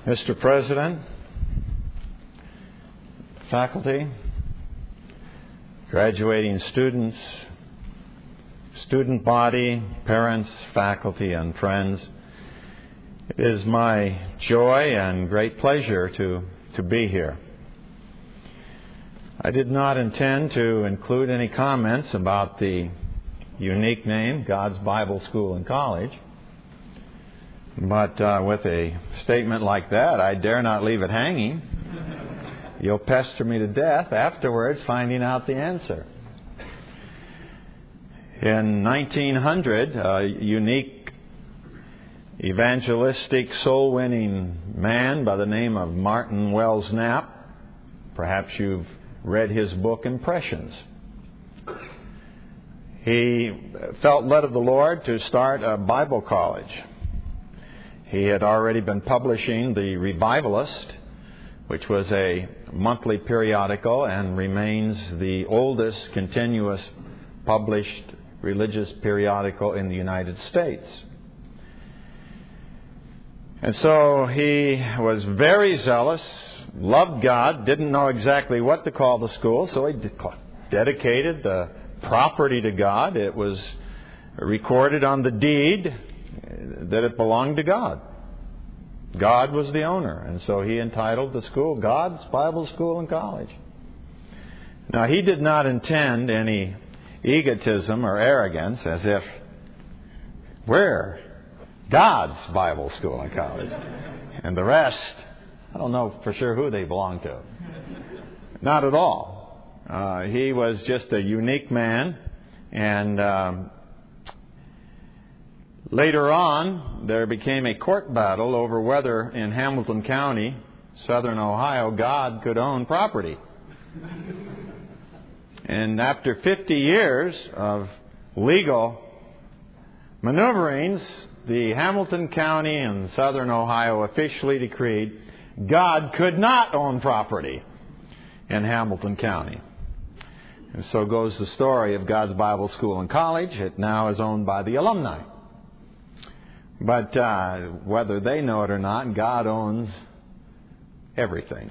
Mr. President, faculty, graduating students, student body, parents, faculty, and friends, it is my joy and great pleasure to be here. I did not intend to include any comments about the unique name, God's Bible School and College. But with a statement like that, I dare not leave it hanging. You'll pester me to death afterwards finding out the answer. In 1900, a unique evangelistic soul-winning man by the name of Martin Wells Knapp, perhaps you've read his book Impressions. He felt led of the Lord to start a Bible college. He had already been publishing The Revivalist, which was a monthly periodical and remains the oldest continuous published religious periodical in the United States. And so he was very zealous, loved God, didn't know exactly what to call the school, so he dedicated the property to God. It was recorded on the deed that it belonged to God. God was the owner, and so he entitled the school God's Bible School and College. Now, he did not intend any egotism or arrogance, as if we're God's Bible School and College, and the rest, I don't know for sure who they belong to. Not at all. He was just a unique man, and later on, there became a court battle over whether in Hamilton County, southern Ohio, God could own property. And after 50 years of legal maneuverings, the Hamilton County in southern Ohio officially decreed God could not own property in Hamilton County. And so goes the story of God's Bible School and College. It now is owned by the alumni. But whether they know it or not, God owns everything.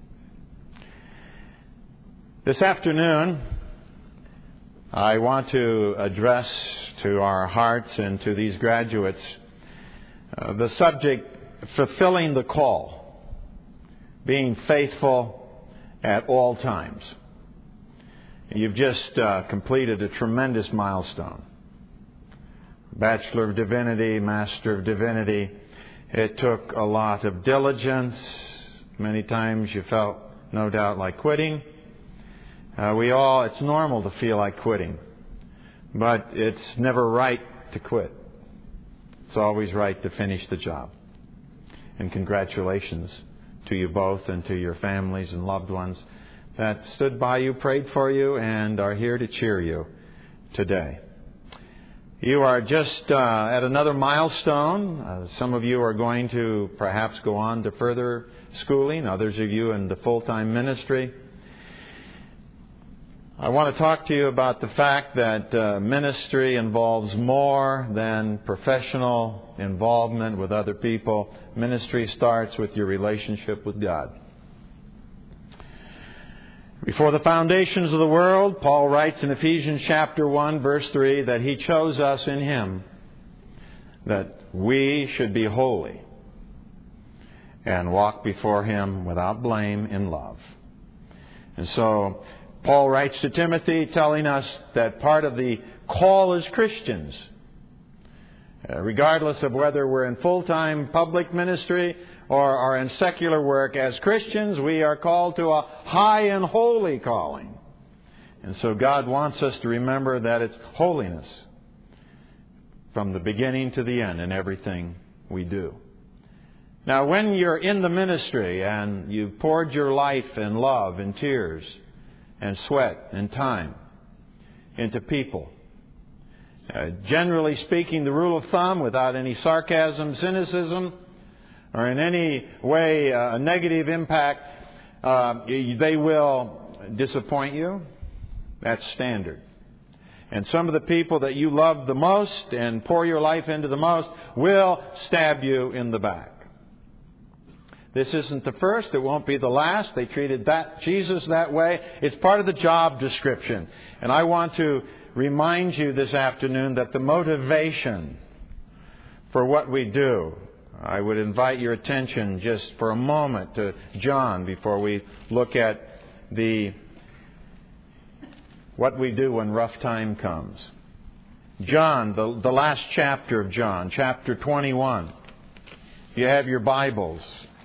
This afternoon, I want to address to our hearts and to these graduates the subject, fulfilling the call, being faithful at all times. You've just completed a tremendous milestone. Bachelor of Divinity, Master of Divinity. It took a lot of diligence. Many times you felt, no doubt, like quitting. It's normal to feel like quitting. But it's never right to quit. It's always right to finish the job. And congratulations to you both and to your families and loved ones that stood by you, prayed for you, and are here to cheer you today. You are just at another milestone. Some of you are going to perhaps go on to further schooling, others of you in the full-time ministry. I want to talk to you about the fact that ministry involves more than professional involvement with other people. Ministry starts with your relationship with God. Before the foundations of the world, Paul writes in Ephesians chapter 1, verse 3, that He chose us in Him, that we should be holy and walk before Him without blame in love. And so Paul writes to Timothy telling us that part of the call as Christians, regardless of whether we're in full-time public ministry or are in secular work, as Christians, we are called to a high and holy calling. And so God wants us to remember that it's holiness from the beginning to the end in everything we do. Now, when you're in the ministry and you've poured your life and love and tears and sweat and time into people, generally speaking, the rule of thumb, without any sarcasm, cynicism, or in any way a negative impact, they will disappoint you. That's standard. And some of the people that you love the most and pour your life into the most will stab you in the back. This isn't the first. It won't be the last. They treated Jesus that way. It's part of the job description. And I want to remind you this afternoon that the motivation for what we do, I would invite your attention just for a moment to John before we look at what we do when rough time comes. John, the last chapter of John, chapter 21. If you have your Bibles,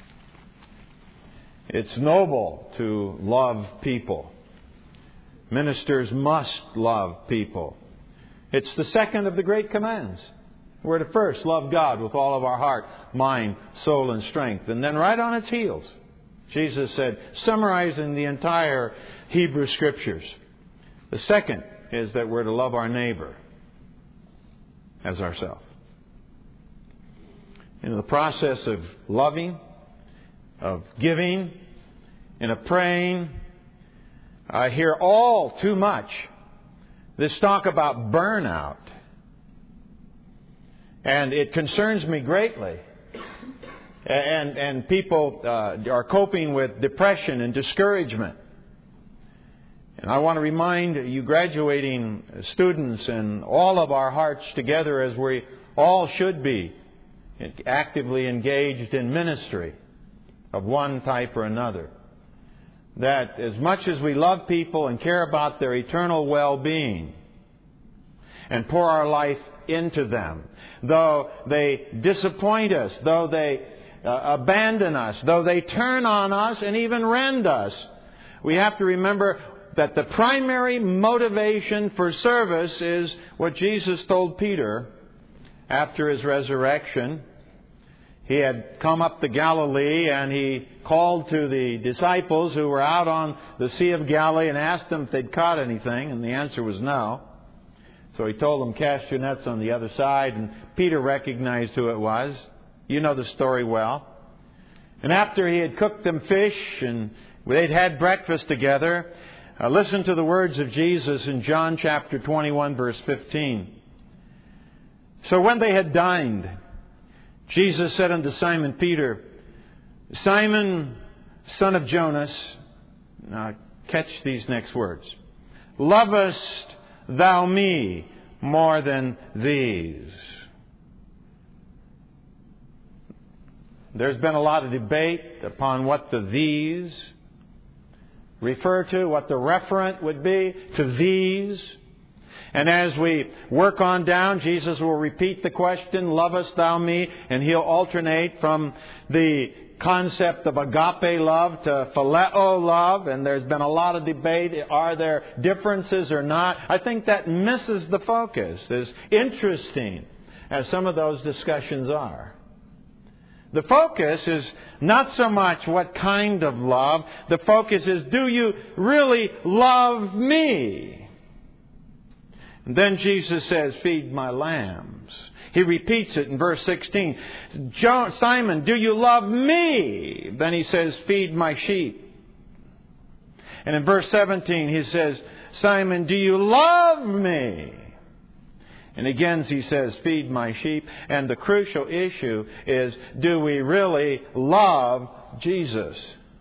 it's noble to love people. Ministers must love people. It's the second of the great commands. We're to first love God with all of our heart, mind, soul, and strength. And then right on its heels, Jesus said, summarizing the entire Hebrew Scriptures, the second is that we're to love our neighbor as ourselves. In the process of loving, of giving, and of praying, I hear all too much this talk about burnout. And it concerns me greatly. And people are coping with depression and discouragement. And I want to remind you graduating students and all of our hearts together, as we all should be actively engaged in ministry of one type or another, that as much as we love people and care about their eternal well-being and pour our life into them, though they disappoint us, though they abandon us, though they turn on us and even rend us, we have to remember that the primary motivation for service is what Jesus told Peter after His resurrection. He had come up to Galilee and He called to the disciples who were out on the Sea of Galilee and asked them if they'd caught anything, and the answer was no. So He told them, cast your nets on the other side, and Peter recognized who it was. You know the story well. And after He had cooked them fish and they'd had breakfast together, listen to the words of Jesus in John chapter 21, verse 15. So when they had dined, Jesus said unto Simon Peter, Simon, son of Jonas, now catch these next words, lovest thou me more than these? There's been a lot of debate upon what the these refer to, what the referent would be to these. And as we work on down, Jesus will repeat the question, lovest thou me? And He'll alternate from the concept of agape love to phileo love. And there's been a lot of debate. Are there differences or not? I think that misses the focus, as interesting as some of those discussions are. The focus is not so much what kind of love. The focus is, do you really love me? And then Jesus says, feed my lambs. He repeats it in verse 16. Simon, do you love me? Then He says, feed my sheep. And in verse 17 He says, Simon, do you love me? And again He says, feed my sheep. And the crucial issue is, do we really love Jesus?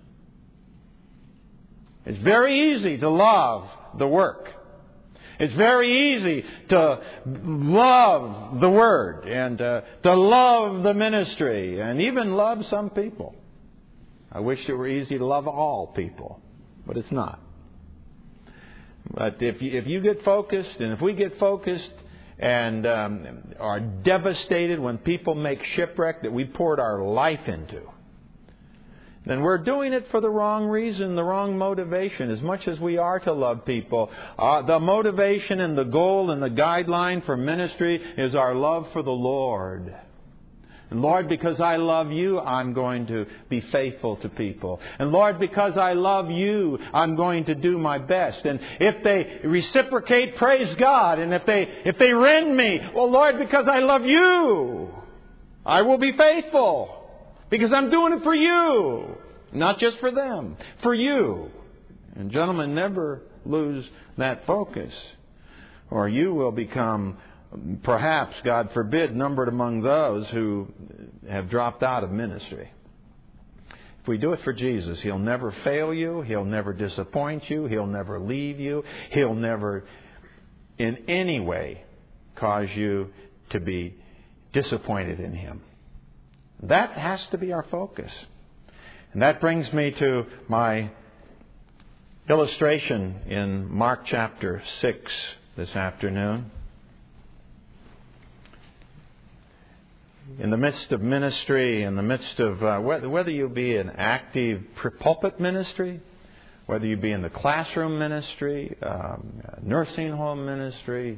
It's very easy to love the work. It's very easy to love the Word and to love the ministry and even love some people. I wish it were easy to love all people, but it's not. But if you get focused, and if we get focused and are devastated when people make shipwreck that we poured our life into, then we're doing it for the wrong reason, the wrong motivation. As much as we are to love people, the motivation and the goal and the guideline for ministry is our love for the Lord. And Lord, because I love you, I'm going to be faithful to people. And Lord, because I love you, I'm going to do my best. And if they reciprocate, praise God. And if they rend me, well, Lord, because I love you, I will be faithful. Because I'm doing it for you. Not just for them. For you. And gentlemen, never lose that focus. Or you will become, perhaps, God forbid, numbered among those who have dropped out of ministry. If we do it for Jesus, He'll never fail you. He'll never disappoint you. He'll never leave you. He'll never in any way cause you to be disappointed in Him. That has to be our focus. And that brings me to my illustration in Mark chapter 6 this afternoon. In the midst of ministry, in the midst of whether you be an active pulpit ministry, whether you be in the classroom ministry, nursing home ministry,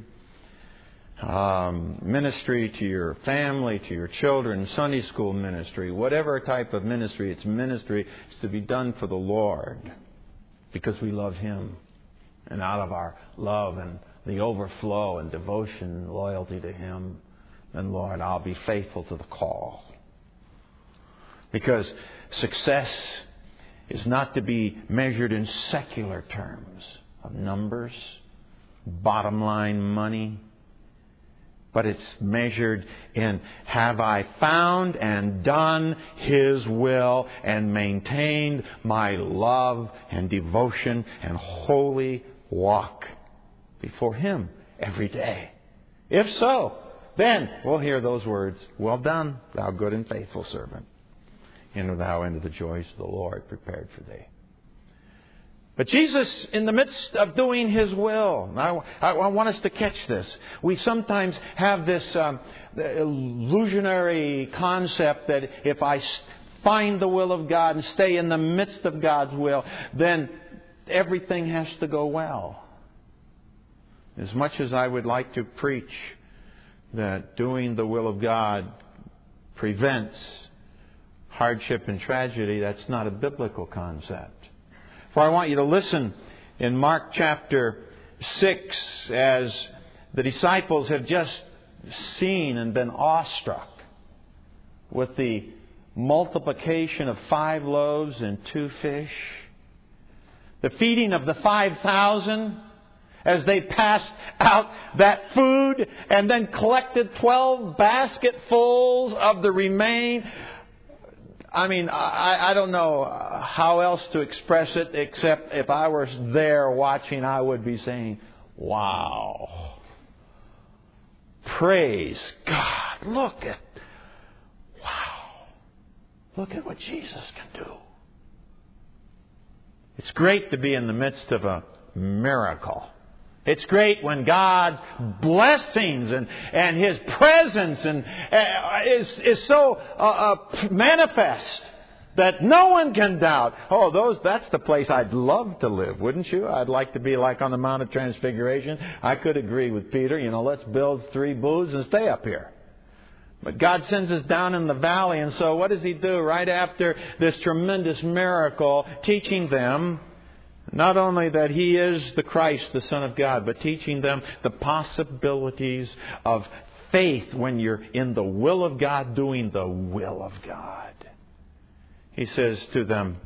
ministry to your family, to your children, Sunday school ministry, whatever type of ministry, it's ministry is to be done for the Lord because we love Him. And out of our love and the overflow and devotion and loyalty to Him, then Lord, I'll be faithful to the call. Because success is not to be measured in secular terms of numbers, bottom line money, but it's measured in, have I found and done His will and maintained my love and devotion and holy walk before Him every day? If so, then we'll hear those words, well done, thou good and faithful servant. Enter thou into the joys of the Lord prepared for thee. But Jesus, in the midst of doing His will, I want us to catch this. We sometimes have this illusionary concept that if I find the will of God and stay in the midst of God's will, then everything has to go well. As much as I would like to preach that doing the will of God prevents hardship and tragedy, that's not a biblical concept. For I want you to listen in Mark chapter 6 as the disciples have just seen and been awestruck with the multiplication of 5 loaves and 2 fish. The feeding of the 5,000 as they passed out that food and then collected 12 basketfuls of the remain. I mean, I don't know how else to express it except if I were there watching, I would be saying, wow. Praise God. Look at what Jesus can do. It's great to be in the midst of a miracle. It's great when God's blessings and His presence is so manifest that no one can doubt. Oh, that's the place I'd love to live, wouldn't you? I'd like to be like on the Mount of Transfiguration. I could agree with Peter. Let's build 3 booths and stay up here. But God sends us down in the valley, and so what does He do right after this tremendous miracle, teaching them not only that He is the Christ, the Son of God, but teaching them the possibilities of faith when you're in the will of God, doing the will of God. He says to them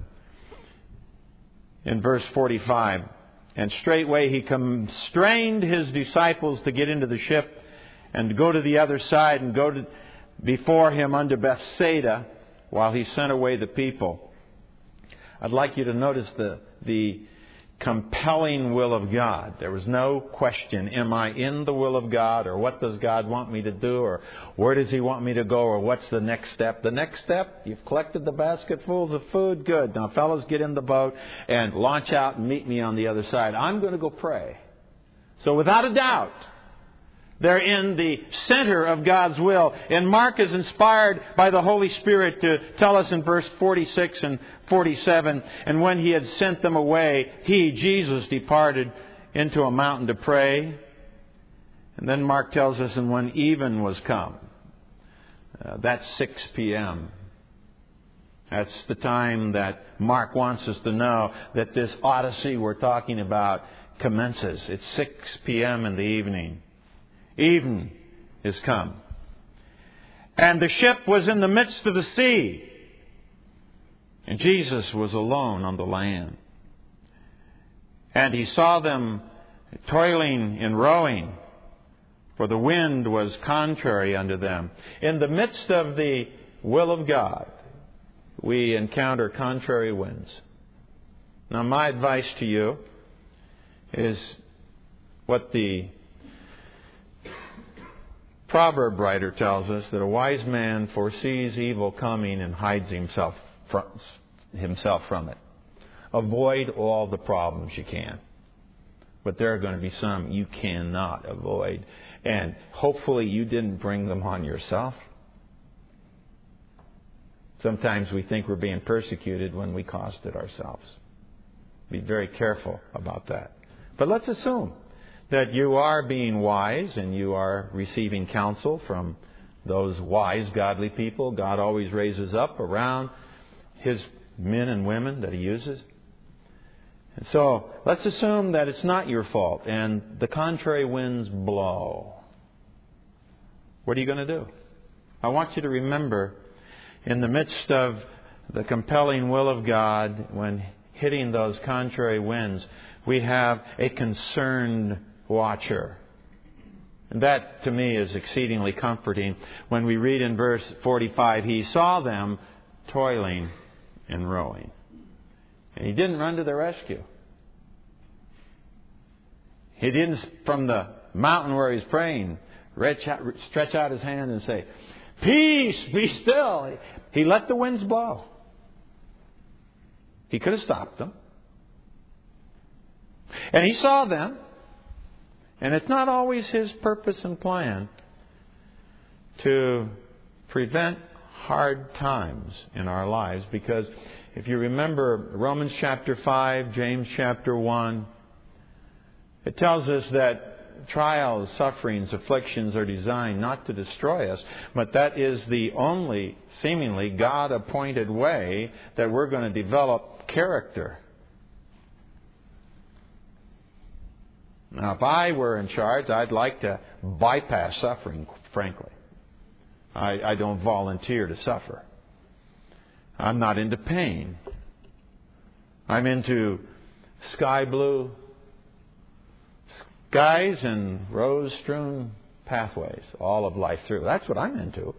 in verse 45, and straightway He constrained His disciples to get into the ship and to go to the other side and go before Him unto Bethsaida while He sent away the people. I'd like you to notice the compelling will of God. There was no question, am I in the will of God, or what does God want me to do, or where does He want me to go, or what's the next step? The next step, you've collected the basketfuls of food, good. Now fellows, get in the boat and launch out and meet me on the other side. I'm going to go pray. So without a doubt, they're in the center of God's will. And Mark is inspired by the Holy Spirit to tell us in verse 46 and 47, and when He had sent them away, He, Jesus, departed into a mountain to pray. And then Mark tells us, and when even was come, that's 6 p.m. That's the time that Mark wants us to know that this odyssey we're talking about commences. It's 6 p.m. in the evening. Even is come. And the ship was in the midst of the sea. And Jesus was alone on the land. And He saw them toiling in rowing, for the wind was contrary unto them. In the midst of the will of God, we encounter contrary winds. Now, my advice to you is what the proverb writer tells us, that a wise man foresees evil coming and hides himself from it. Avoid all the problems you can. But there are going to be some you cannot avoid. And hopefully you didn't bring them on yourself. Sometimes we think we're being persecuted when we caused it ourselves. Be very careful about that. But let's assume that you are being wise and you are receiving counsel from those wise, godly people God always raises up around His men and women that He uses. And so let's assume that it's not your fault and the contrary winds blow. What are you going to do? I want you to remember, in the midst of the compelling will of God, when hitting those contrary winds, we have a concerned watcher. And that, to me, is exceedingly comforting when we read in verse 45, He saw them toiling and rowing. And He didn't run to their rescue. He didn't, from the mountain where He's praying, stretch out His hand and say, "Peace, be still." He let the winds blow. He could have stopped them. And He saw them. And it's not always His purpose and plan to prevent hard times in our lives. Because if you remember Romans chapter 5, James chapter 1, it tells us that trials, sufferings, afflictions are designed not to destroy us, but that is the only seemingly God-appointed way that we're going to develop character. Now, if I were in charge, I'd like to bypass suffering, frankly. I don't volunteer to suffer. I'm not into pain. I'm into sky blue skies and rose-strewn pathways all of life through. That's what I'm into.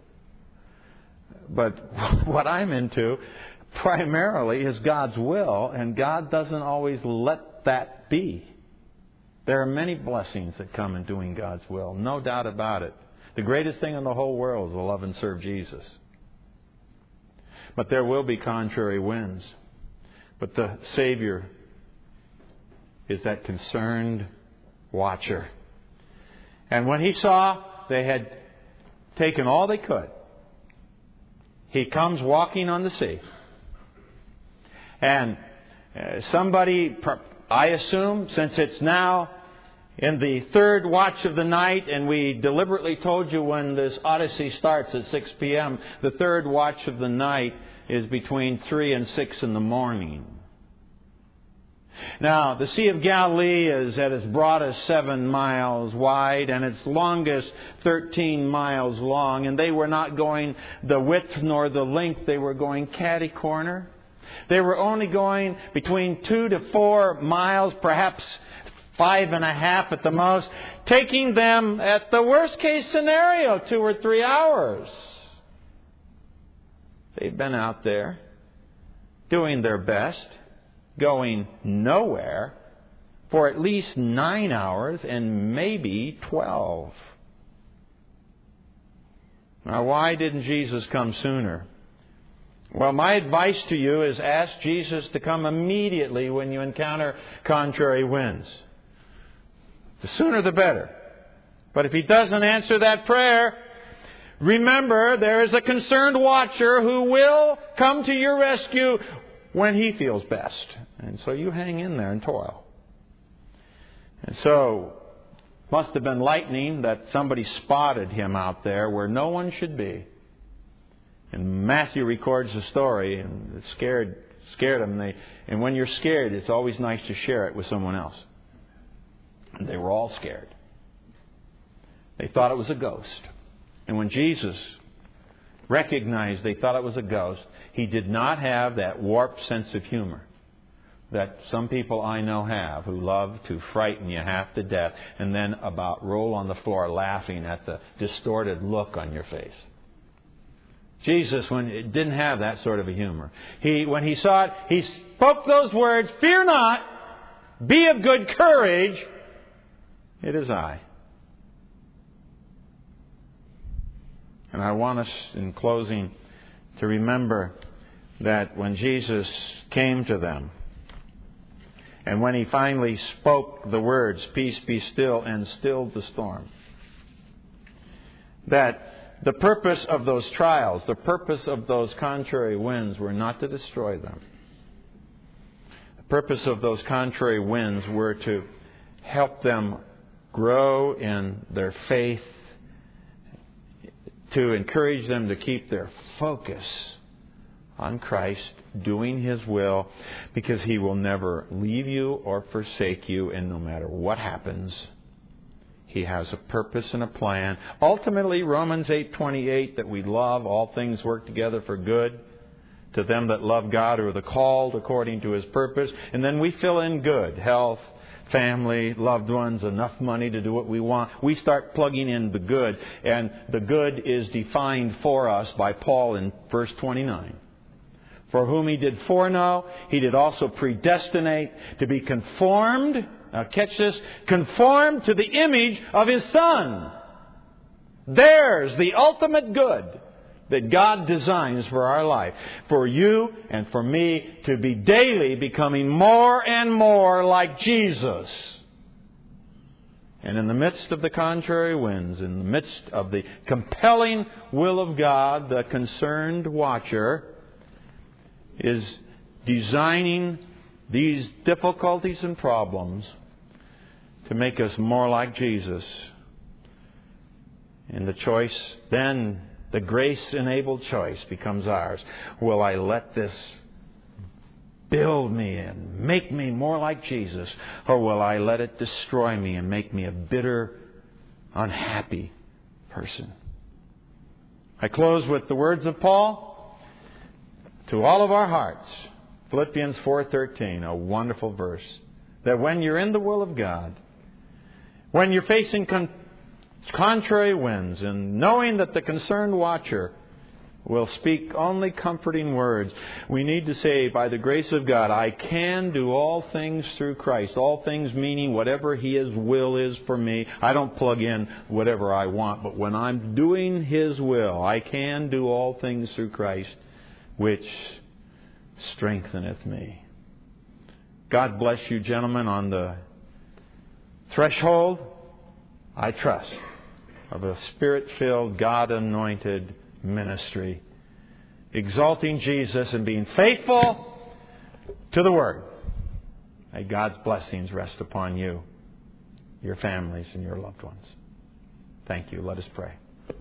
But what I'm into primarily is God's will, and God doesn't always let that be. There are many blessings that come in doing God's will, no doubt about it. The greatest thing in the whole world is to love and serve Jesus. But there will be contrary winds. But the Savior is that concerned watcher. And when He saw they had taken all they could, He comes walking on the sea. And somebody, I assume, since it's now in the third watch of the night, and we deliberately told you when this Odyssey starts at 6 p.m., the third watch of the night is between 3 and 6 in the morning. Now, the Sea of Galilee is at its broadest 7 miles wide and its longest 13 miles long. And they were not going the width nor the length. They were going catty-corner. They were only going between 2 to 4 miles, perhaps 5.5 at the most, taking them, at the worst case scenario, 2 or 3 hours. They've been out there doing their best, going nowhere for at least 9 hours and maybe 12. Now, why didn't Jesus come sooner? Well, my advice to you is ask Jesus to come immediately when you encounter contrary winds. The sooner the better. But if He doesn't answer that prayer, remember there is a concerned watcher who will come to your rescue when He feels best. And so you hang in there and toil. And so, must have been lightning that somebody spotted Him out there where no one should be. And Matthew records the story, and it scared them. And when you're scared, it's always nice to share it with someone else. And they were all scared. They thought it was a ghost. And when Jesus recognized they thought it was a ghost, He did not have that warped sense of humor that some people I know have, who love to frighten you half to death and then about roll on the floor laughing at the distorted look on your face. Jesus didn't have that sort of a humor. When he saw it, he spoke those words, "Fear not, be of good courage, it is I." And I want us, in closing, to remember that when Jesus came to them, and when He finally spoke the words, "Peace, be still," and stilled the storm, that the purpose of those trials, the purpose of those contrary winds were not to destroy them. The purpose of those contrary winds were to help them grow in their faith, to encourage them to keep their focus on Christ, doing His will, because He will never leave you or forsake you, and no matter what happens, He has a purpose and a plan. Ultimately, Romans 8:28 that we love, all things work together for good to them that love God, who are the called according to His purpose. And then we fill in good: health, family, loved ones, enough money to do what we want. We start plugging in the good. And the good is defined for us by Paul in verse 29. For whom He did foreknow, He did also predestinate to be conformed. Now catch this. Conformed to the image of His Son. There's the ultimate good that God designs for our life. For you and for me to be daily becoming more and more like Jesus. And in the midst of the contrary winds, in the midst of the compelling will of God, the concerned watcher is designing these difficulties and problems to make us more like Jesus. And the choice, then the grace-enabled choice becomes ours. Will I let this build me and make me more like Jesus? Or will I let it destroy me and make me a bitter, unhappy person? I close with the words of Paul to all of our hearts. Philippians 4:13, a wonderful verse. That when you're in the will of God, when you're facing contrary winds, and knowing that the concerned watcher will speak only comforting words, we need to say, by the grace of God, I can do all things through Christ. All things meaning whatever His will is for me. I don't plug in whatever I want, but when I'm doing His will, I can do all things through Christ, which strengtheneth me. God bless you, gentlemen, on the threshold, I trust, of a Spirit-filled, God-anointed ministry, exalting Jesus and being faithful to the Word. May God's blessings rest upon you, your families, and your loved ones. Thank you. Let us pray.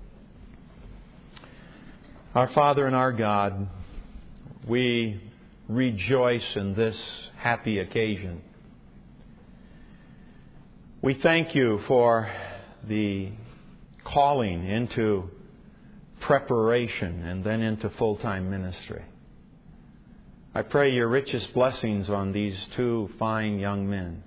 Our Father and our God, we rejoice in this happy occasion. We thank You for the calling into preparation and then into full-time ministry. I pray Your richest blessings on these two fine young men.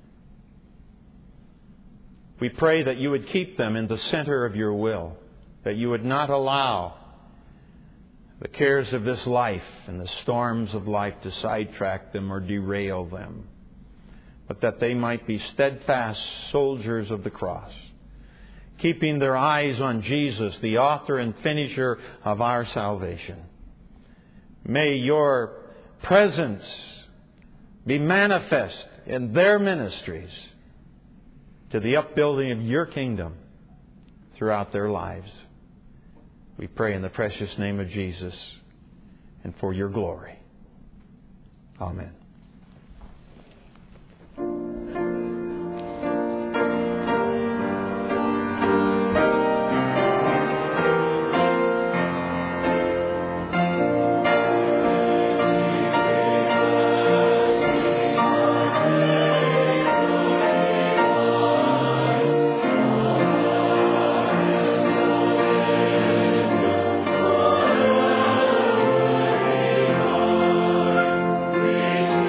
We pray that You would keep them in the center of Your will, that You would not allow the cares of this life and the storms of life to sidetrack them or derail them, but that they might be steadfast soldiers of the cross, keeping their eyes on Jesus, the author and finisher of our salvation. May Your presence be manifest in their ministries to the upbuilding of Your kingdom throughout their lives. We pray in the precious name of Jesus and for Your glory. Amen. Praise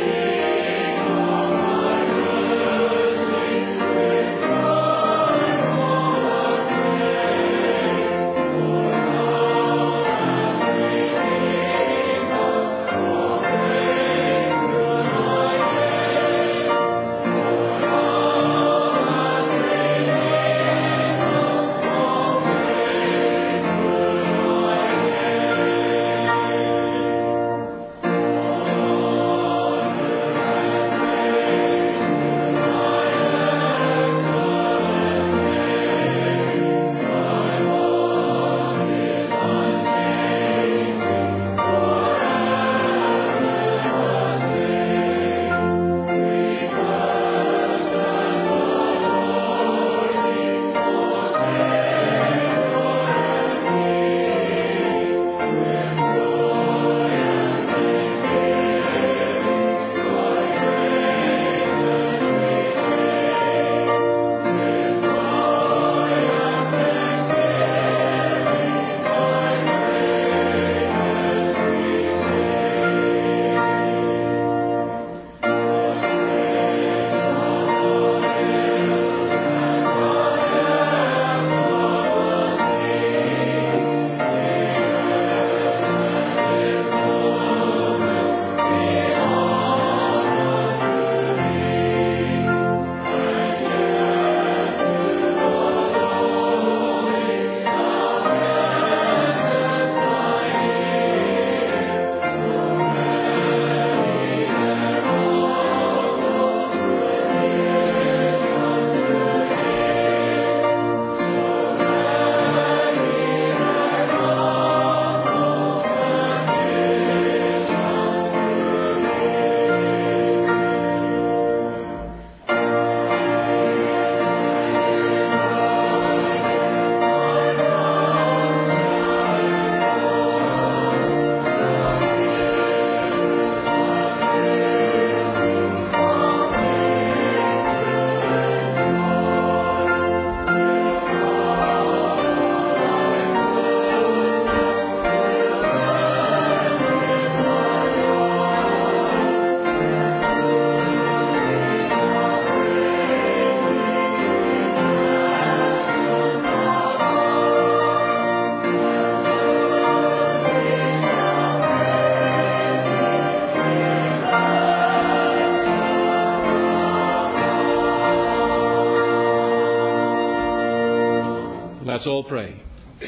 Let's all pray.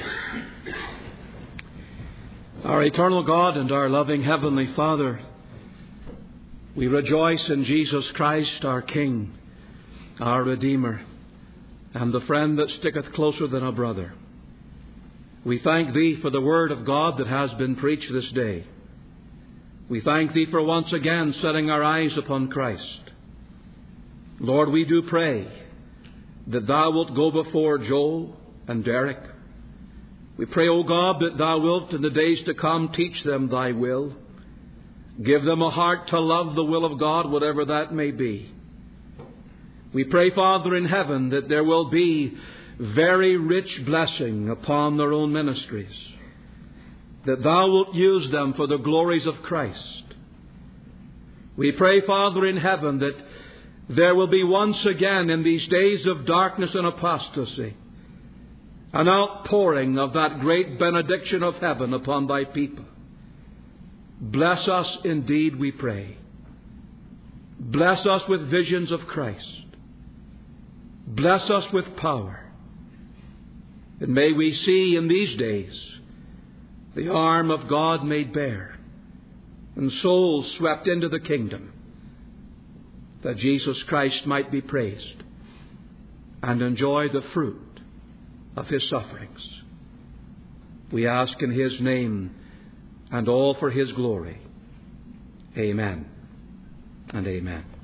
Our eternal God and our loving Heavenly Father, we rejoice in Jesus Christ, our King, our Redeemer, and the friend that sticketh closer than a brother. We thank Thee for the Word of God that has been preached this day. We thank Thee for once again setting our eyes upon Christ. Lord, we do pray that Thou wilt go before Joel and Derek. We pray, O God, that Thou wilt in the days to come teach them Thy will. Give them a heart to love the will of God, whatever that may be. We pray, Father in heaven, that there will be very rich blessing upon their own ministries, that Thou wilt use them for the glories of Christ. We pray, Father in heaven, that there will be once again in these days of darkness and apostasy an outpouring of that great benediction of heaven upon Thy people. Bless us indeed, we pray. Bless us with visions of Christ. Bless us with power. And may we see in these days the arm of God made bare and souls swept into the kingdom, that Jesus Christ might be praised and enjoy the fruit of His sufferings. We ask in His name, and all for His glory. Amen and amen.